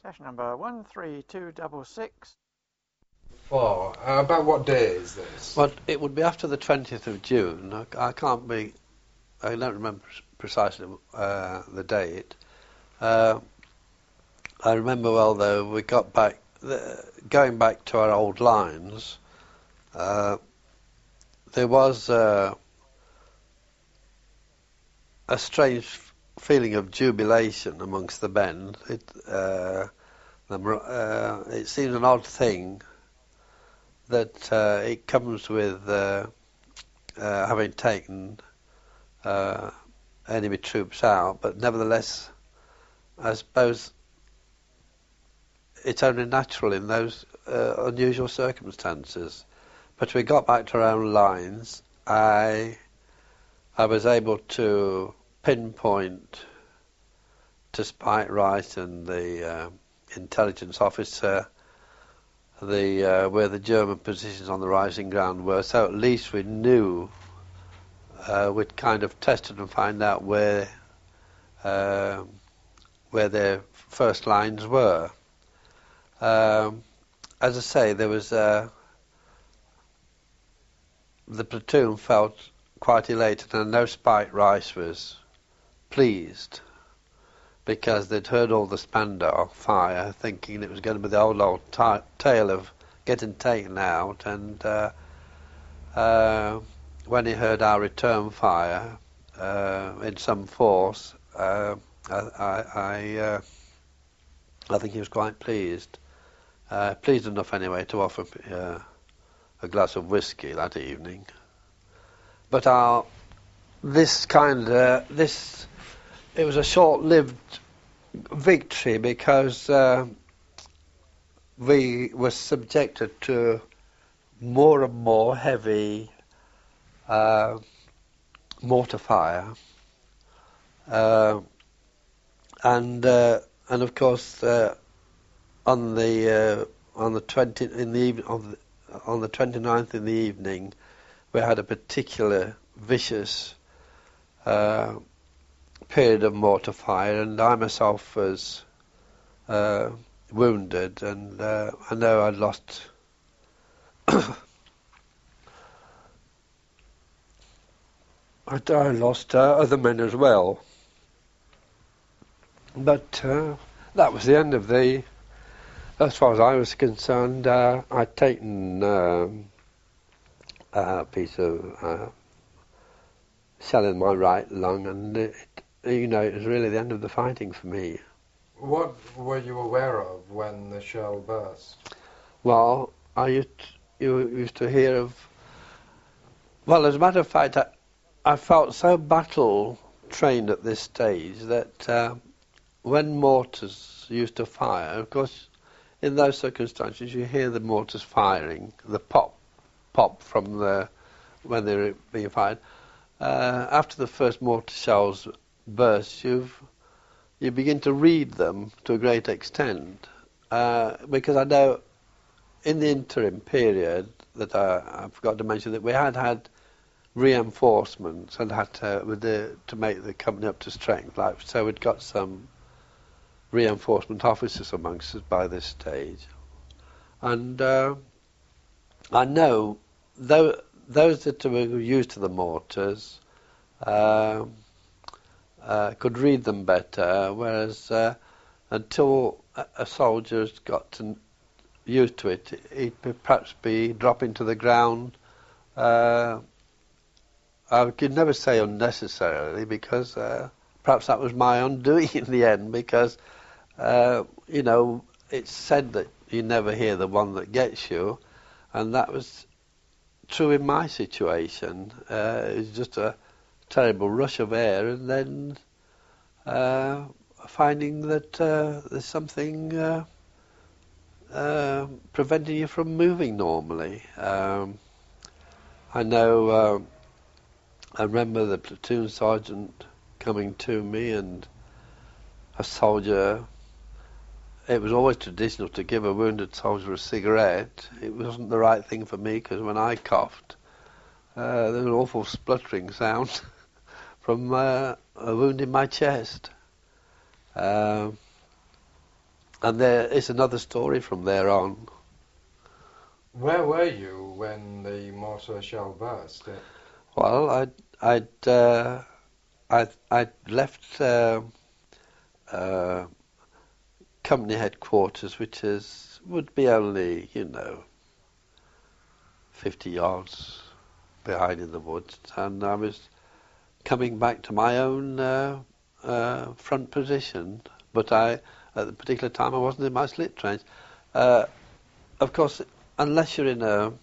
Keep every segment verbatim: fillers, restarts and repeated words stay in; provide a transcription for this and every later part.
Session number one three two six six. Four. Uh, about what day is this? Well, it would be after the twentieth of June. I, I can't be, I don't remember precisely uh, the date. Uh, I remember well, though, we got back, the, going back to our old lines, uh, there was uh, a strange feeling of jubilation amongst the men. It, uh, the, uh, it seems an odd thing that uh, it comes with uh, uh, having taken uh, enemy troops out, but nevertheless, I suppose it's only natural in those uh, unusual circumstances. But we got back to our own lines. I I was able to pinpoint to Spike Wright and the uh, intelligence officer the uh, where the German positions on the rising ground were, so at least we knew uh, we'd kind of tested and find out where uh, where their first lines were. Um, as I say, there was uh, the platoon felt quite elated, and I know Spike Rice was pleased because they'd heard all the Spandau fire, thinking it was going to be the old old t- tale of getting taken out, and uh, uh, when he heard our return fire uh, in some force, uh, I I, I, uh, I think he was quite pleased. Uh, pleased enough anyway to offer uh, a glass of whiskey that evening. But our this kind of this it was a short-lived victory because uh, we were subjected to more and more heavy uh, mortar fire, uh, and uh, and of course. Uh, On the uh, on the twenty in the even, on the on the twenty-ninth in the evening, we had a particular vicious uh, period of mortar fire, and I myself was uh, wounded, and uh, I know I'd lost. I, I lost uh, other men as well, but uh, that was the end of the. As far as I was concerned, uh, I'd taken um, a piece of uh, shell in my right lung, and it, you know, it was really the end of the fighting for me. What were you aware of when the shell burst? Well, I used to, you used to hear of. Well, as a matter of fact, I, I felt so battle trained at this stage that uh, when mortars used to fire, of course. In those circumstances, you hear the mortars firing, the pop, pop from the when they're being fired. Uh, after the first mortar shells burst, you've you begin to read them to a great extent, uh, because I know in the interim period that I, I forgot to mention that we had had reinforcements and had to with the, to make the company up to strength. Like so, we'd got some. Reinforcement officers amongst us by this stage, and uh, I know those, those that were used to the mortars uh, uh, could read them better, whereas uh, until a, a soldier's got to, used to it, he'd be, perhaps be dropping to the ground. Uh, I could never say unnecessarily, because uh, perhaps that was my undoing in the end, because Uh, you know, it's said that you never hear the one that gets you, and that was true in my situation. Uh, it was just a terrible rush of air, and then uh, finding that uh, there's something uh, uh, preventing you from moving normally. Um, I know, uh, I remember the platoon sergeant coming to me, and a soldier. It was always traditional to give a wounded soldier a cigarette. It wasn't the right thing for me, because when I coughed, uh, there was an awful spluttering sound from uh, a wound in my chest. Uh, and there is another story from there on. Where were you when the mortar shell burst? It, Well, I'd I'd uh, I'd, I'd left uh, uh, company headquarters, which is would be only you know fifty yards behind in the woods, and I was coming back to my own uh, uh, front position. But I, at the particular time, I wasn't in my slit trench. Uh, of course, unless you're in a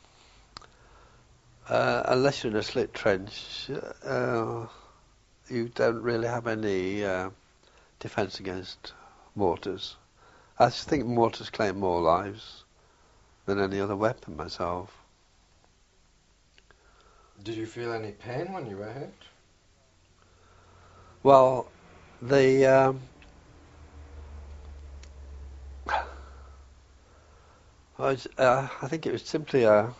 uh, unless you're in a slit trench, uh, you don't really have any uh, defence against mortars. I just think mortars claim more lives than any other weapon myself. did you feel any pain when you were hit? Well, the um, I, was, uh, I think it was simply a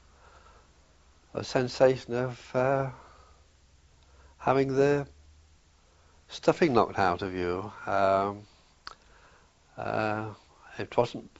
a sensation of uh, having the stuffing knocked out of you. Um, uh, it wasn't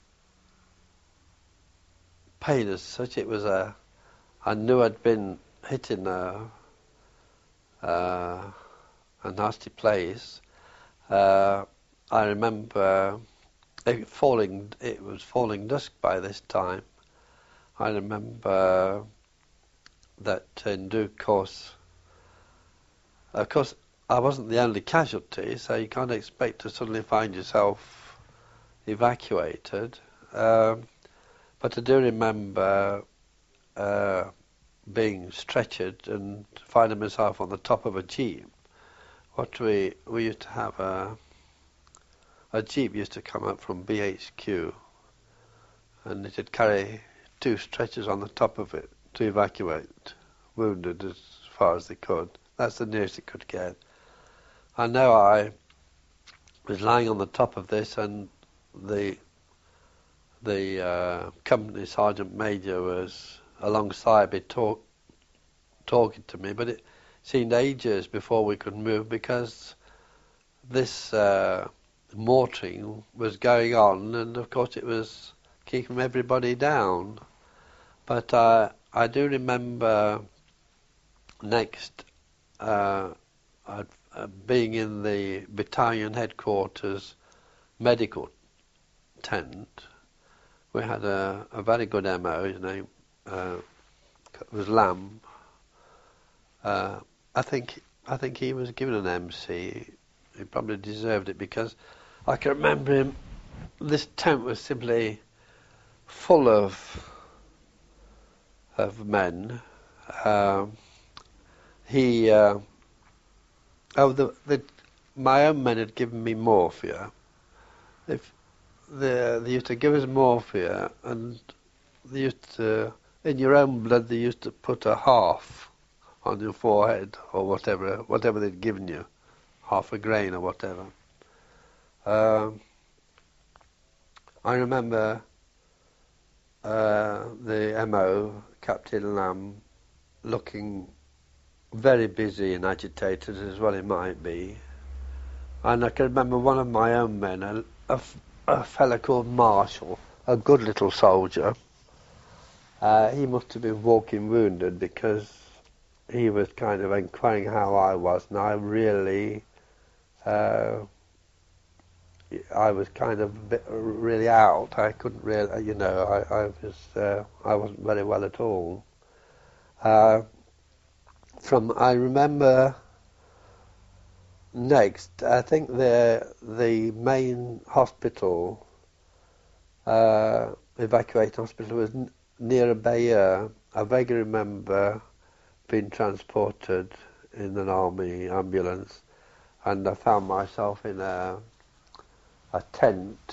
pain as such. It was a. I knew I'd been hit in a uh, a nasty place. Uh, I remember it falling. It was falling dusk by this time. I remember that in due course. Of course, I wasn't the only casualty, so you can't expect to suddenly find yourself evacuated. Um, but I do remember uh, being stretchered and finding myself on the top of a jeep. What we we used to have a a jeep used to come up from B H Q, and it'd carry two stretchers on the top of it to evacuate wounded as far as they could. That's the nearest it could get. I know I was lying on the top of this, and the the uh, company sergeant major was alongside me talk, talking to me, but it seemed ages before we could move because this uh, mortaring was going on, and of course it was keeping everybody down. But uh, I do remember next uh, uh, being in the battalion headquarters medical tent. We had a, a very good M O, his name uh, was Lamb. Uh, I think I think he was given an M C. He probably deserved it because I can remember him. This tent was simply full of of men. Um, he uh, oh the the my own men had given me morphia. If they they used to give us morphia, and they used to, in your own blood they used to put a half on your forehead or whatever whatever they'd given you, half a grain or whatever. Um, I remember uh, the M O, Captain Lamb, looking very busy and agitated, as well he might be. And I can remember one of my own men, a, a, a fellow called Marshall, a good little soldier. Uh, he must have been walking wounded because he was kind of inquiring how I was, and I really, uh, I was kind of a bit really out. I couldn't really, you know, I, I was, uh, I wasn't very well at all. Uh, from I remember. Next, I think the the main hospital, uh, evacuated hospital, was n- near a Bayeux. I vaguely remember being transported in an army ambulance, and I found myself in a a tent,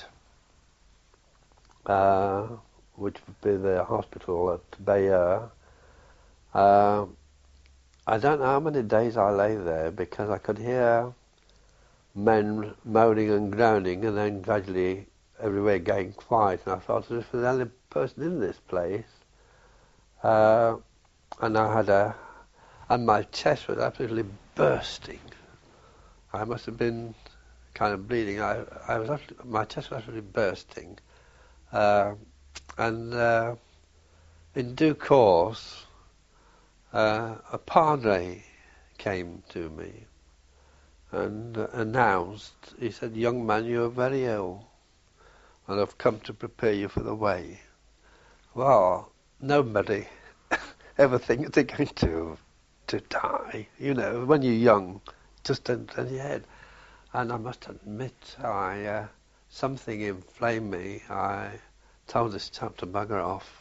uh, which would be the hospital at Bayeux. Uh, I don't know how many days I lay there because I could hear men moaning and groaning, and then gradually everywhere going quiet, and I felt as if I was the only person in this place. Uh, and I had a, and my chest was absolutely bursting. I must have been kind of bleeding. I, I was actually, my chest was actually bursting, uh, and uh, in due course, uh, a padre came to me and uh, announced. He said, "Young man, you are very ill, and I've come to prepare you for the way." Well, nobody ever thinks they're going to to die. You know, when you're young, just don't turn your head. And I must admit, I uh, something inflamed me. I told this chap to bugger off.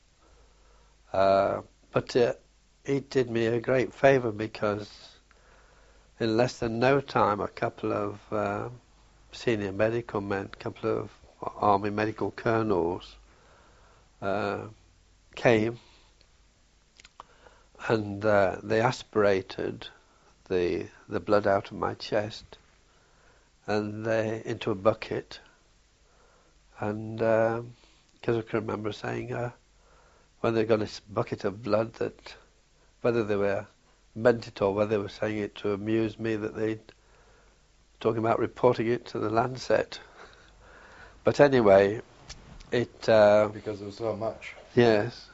Uh, but uh, he did me a great favour, because in less than no time, a couple of uh, senior medical men, a couple of army medical colonels uh, came, and uh, they aspirated the the blood out of my chest, and they into a bucket. And because uh, I can remember saying uh, when they got this bucket of blood, that whether they were meant it or whether they were saying it to amuse me, that they talking about reporting it to the Lancet. But anyway, it uh, because there was so much. Yes.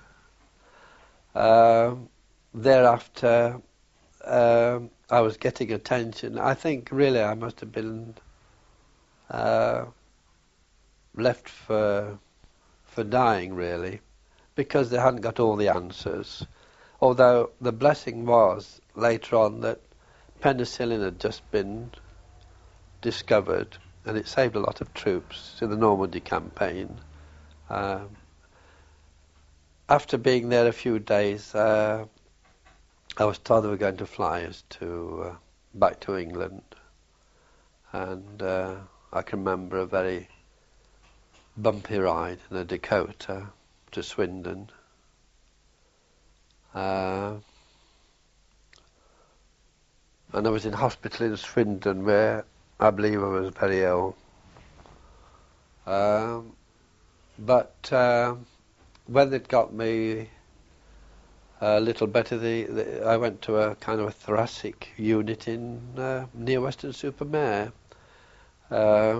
Um, thereafter, um, I was getting attention. I think really I must have been uh, left for for dying, really, because they hadn't got all the answers. Although the blessing was later on that penicillin had just been discovered, and it saved a lot of troops in the Normandy campaign. Um, after being there a few days, uh, I was told they were going to fly us to uh, back to England, and uh, I can remember a very bumpy ride in a Dakota to Swindon. Uh, and I was in hospital in Swindon, where I believe I was very ill. Um, but uh, when it got me a little better, the, the, I went to a kind of a thoracic unit in uh, near Weston-super-Mare, uh,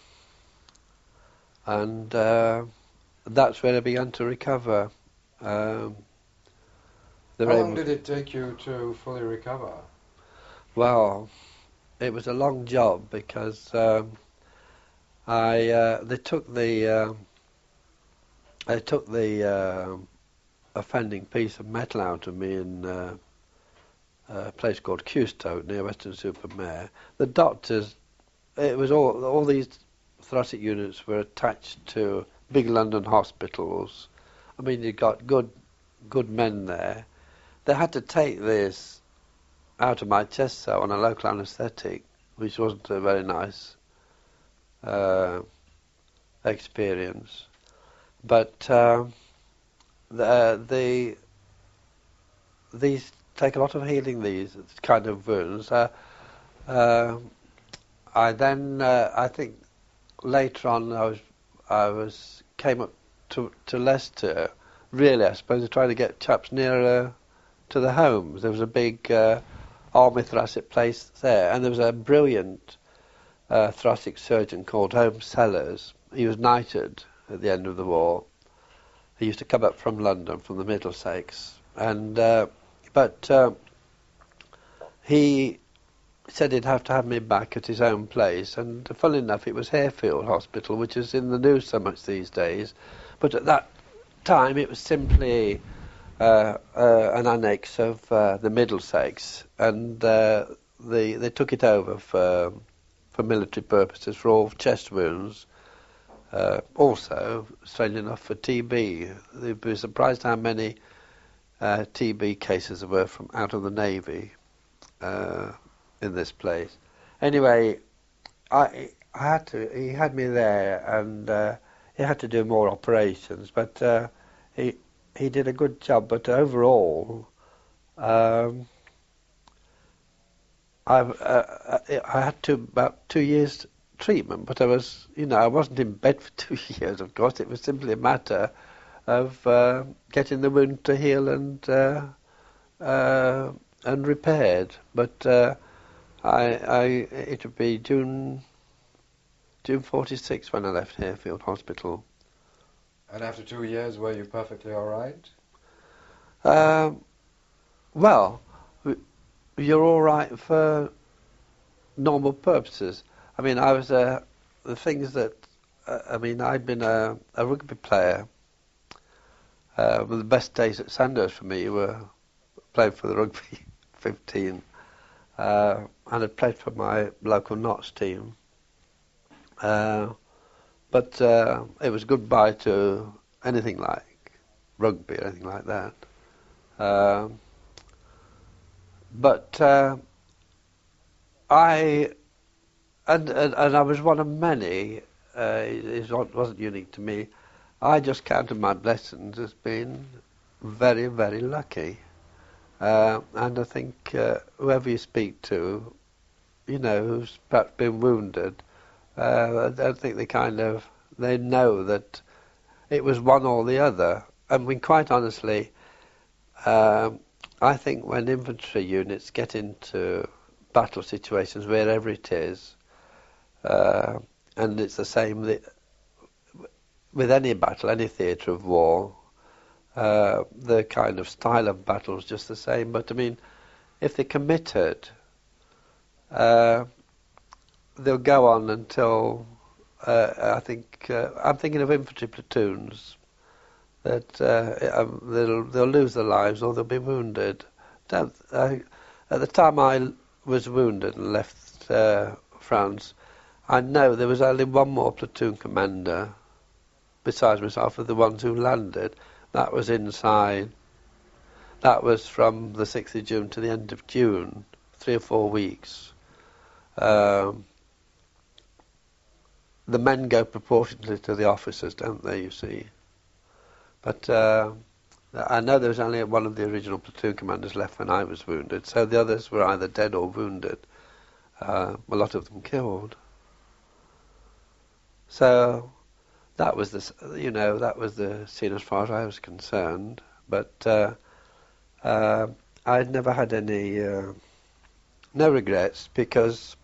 and uh, that's where I began to recover. Um, How long did it take you to fully recover? Well, it was a long job, because um, I uh, they took the uh, they took the uh, offending piece of metal out of me in uh, a place called Cewstoke near Weston-super-Mare. The doctors, it was all all these thoracic units were attached to big London hospitals. I mean, you got good good men there. They had to take this out of my chest cell on a local anaesthetic, which wasn't a very nice uh, experience. But uh, the, the these take a lot of healing, these kind of wounds. Uh, uh, I then, uh, I think, later on, I was, I was came up to to Leicester. Really, I suppose, trying to get chaps nearer to the homes. There was a big uh, army thoracic place there, and there was a brilliant uh, thoracic surgeon called Holmes Sellers. He was knighted at the end of the war. He used to come up from London, from the Middlesex, and uh, but uh, he said he'd have to have me back at his own place, and funnily enough, it was Harefield Hospital, which is in the news so much these days, but at that time it was simply uh, uh, an annex of uh, the Middlesex, and uh, they they took it over for for military purposes, for all chest wounds. Uh, also, strangely enough, for T B. They'd be surprised how many uh, T B cases there were from out of the Navy uh, in this place. Anyway, I I had to. He had me there, and uh, he had to do more operations, but uh, he he did a good job. But overall, um, I uh, I had to about two years treatment, but I was, you know, I wasn't in bed for two years, of course. It was simply a matter of uh, getting the wound to heal and uh, uh, and repaired. But uh, I, I, it would be June June forty-six when I left Harefield Hospital. And after two years, were you perfectly all right? Um, well, you're all right for normal purposes. I mean, I was uh, the things that uh, I mean, I'd been a, a rugby player. Uh, well, the best days at Sandhurst for me were playing for the rugby fifteen, uh, and I played for my local Notts team. Uh, but uh, it was goodbye to anything like rugby or anything like that. Um, but uh, I and, and and I was one of many. Uh, it, it wasn't unique to me. I just counted my blessings as being very, very lucky. Uh, and I think uh, whoever you speak to, you know, who's perhaps been wounded, uh, I don't think they kind of they know that it was one or the other. I mean, quite honestly. Um, I think when infantry units get into battle situations, wherever it is, uh, and it's the same th- with any battle, any theatre of war, uh, the kind of style of battle is just the same. But I mean, if they're committed, uh, they'll go on until, uh, I think, uh, I'm thinking of infantry platoons, that uh, um, they'll, they'll lose their lives or they'll be wounded. Don't, uh, at the time I was wounded and left uh, France, I know there was only one more platoon commander besides myself of the ones who landed. That was inside. That was from the sixth of June to the end of June, three or four weeks. Um, the men go proportionately to the officers, don't they, you see? But uh, I know there was only one of the original platoon commanders left when I was wounded, so the others were either dead or wounded. Uh, a lot of them killed. So that was the, you know, that was the scene as far as I was concerned. But uh, uh, I'd never had any, uh, no regrets because,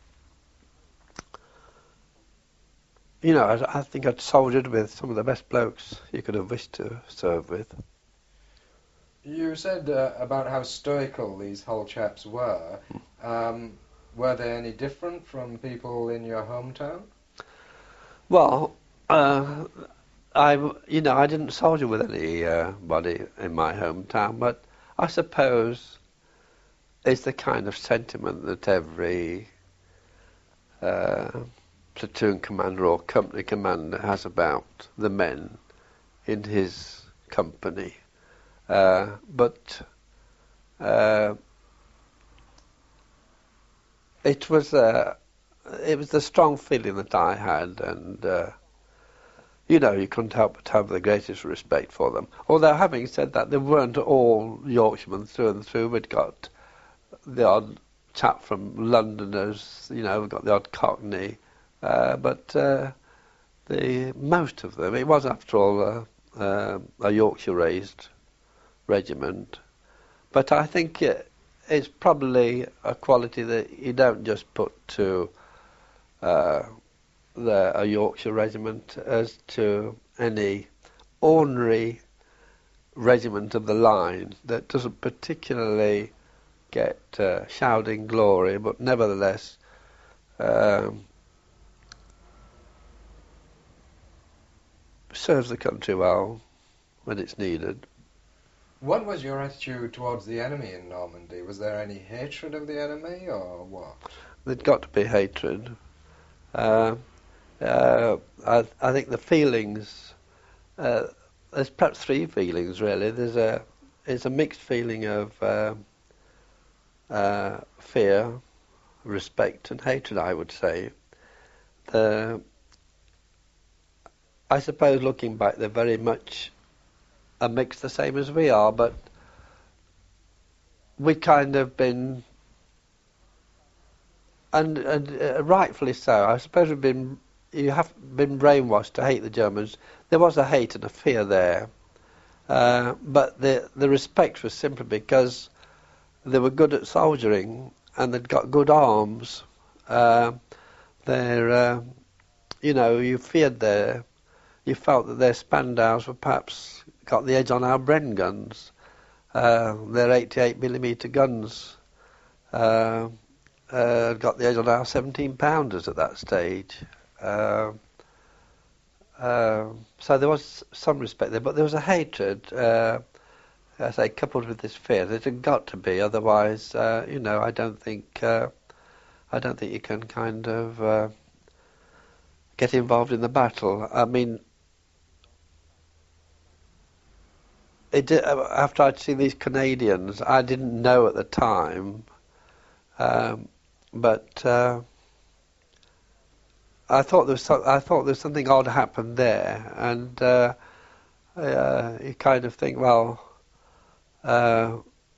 you know, I, I think I'd soldiered with some of the best blokes you could have wished to serve with. You said uh, about how stoical these Hull chaps were. Um, were they any different from people in your hometown? Well, uh, I, you know, I didn't soldier with anybody in my hometown, but I suppose it's the kind of sentiment that every uh, platoon commander or company commander has about the men in his company. Uh, but uh, it was uh, it was the strong feeling that I had, and uh, you know, you couldn't help but have the greatest respect for them. Although, having said that, they weren't all Yorkshiremen through and through. We'd got the odd chap from Londoners, you know, we've got the odd Cockney, uh, but uh, the most of them, it was after all uh, uh, a Yorkshire-raised regiment, but I think it, it's probably a quality that you don't just put to uh, the, a Yorkshire regiment as to any ordinary regiment of the line that doesn't particularly get uh, shouting glory, but nevertheless um, serves the country well when it's needed. What was your attitude towards the enemy in Normandy? Was there any hatred of the enemy, or what? There'd got to be hatred. Uh, uh, I, I think the feelings, uh, there's perhaps three feelings really. There's a, it's a mixed feeling of uh, uh, fear, respect and hatred, I would say. The, I suppose looking back, they're very much a mix the same as we are, but we kind of been, and, and uh, rightfully so, I suppose we've been, you have been brainwashed to hate the Germans. There was a hate and a fear there, uh, but the the respect was simply because they were good at soldiering and they'd got good arms. Uh, they're, uh, you know, you feared their, you felt that their Spandaus were perhaps got the edge on our Bren guns, uh, their eighty-eight millimeter guns. Uh, uh, got the edge on our seventeen pounders at that stage. Uh, uh, so there was some respect there, but there was a hatred, uh, I say, coupled with this fear. It had got to be, otherwise, uh, you know, I don't think, uh, I don't think you can kind of uh, get involved in the battle. I mean, it did, after I'd seen these Canadians, I didn't know at the time. Um, but uh, I thought there was so, I thought there was something odd happened there, and uh, uh, you kind of think, well, uh,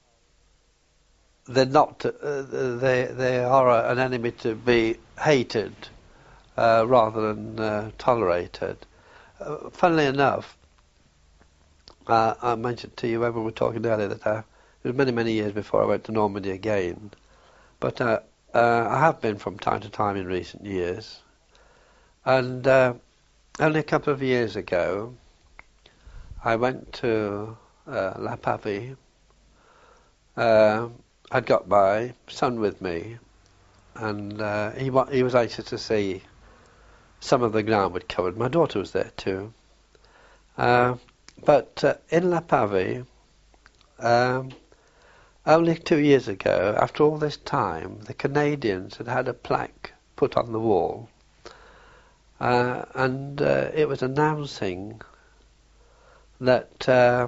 they're not, uh, they they are a, an enemy to be hated uh, rather than uh, tolerated. Uh, funnily enough, uh, I mentioned to you when we were talking earlier that I, it was many many years before I went to Normandy again. But uh, uh, I have been from time to time in recent years. And uh, only a couple of years ago, I went to uh, La Pavie. Uh, I'd got my son with me, and uh, he, wa- he was anxious to see some of the ground we'd covered. My daughter was there too. Uh, but uh, in La Pavie, um, only two years ago, after all this time, the Canadians had had a plaque put on the wall, uh, and uh, it was announcing that uh,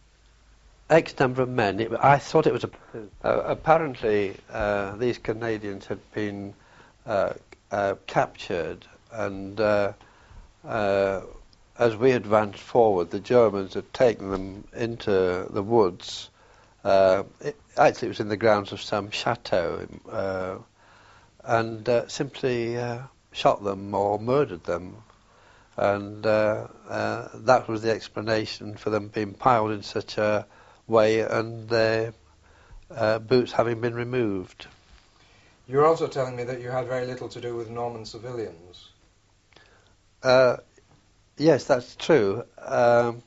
X number of men, it, I thought it was, a, uh, apparently uh, these Canadians had been uh, uh, captured, and uh, uh, as we advanced forward, the Germans had taken them into the woods. Uh, it, actually, it was in the grounds of some chateau, uh, and uh, simply uh, shot them or murdered them. And uh, uh, that was the explanation for them being piled in such a way and their uh, boots having been removed. You're also telling me that you had very little to do with Norman civilians. Uh, yes, that's true. Um,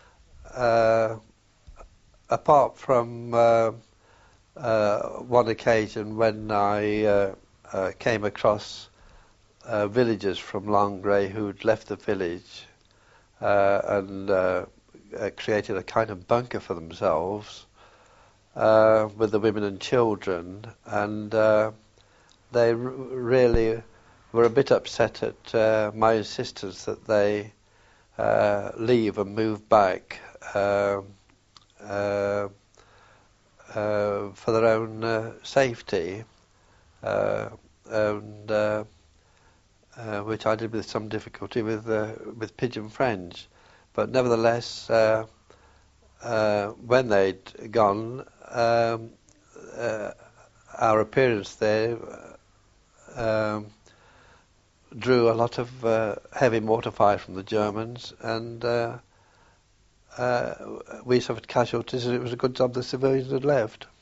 uh, apart from uh, uh, one occasion when I uh, uh, came across uh, villagers from Langres who'd left the village uh, and uh, uh, created a kind of bunker for themselves uh, with the women and children, and uh, they r- really were a bit upset at uh, my insistence that they uh, leave and move back uh, uh, uh, for their own uh, safety, uh, and uh, uh, which I did with some difficulty with uh, with Pidgin French. But nevertheless, uh, uh, when they'd gone, um, uh, our appearance there um, drew a lot of uh, heavy mortar fire from the Germans, and uh, uh, we suffered casualties, and it was a good job the civilians had left.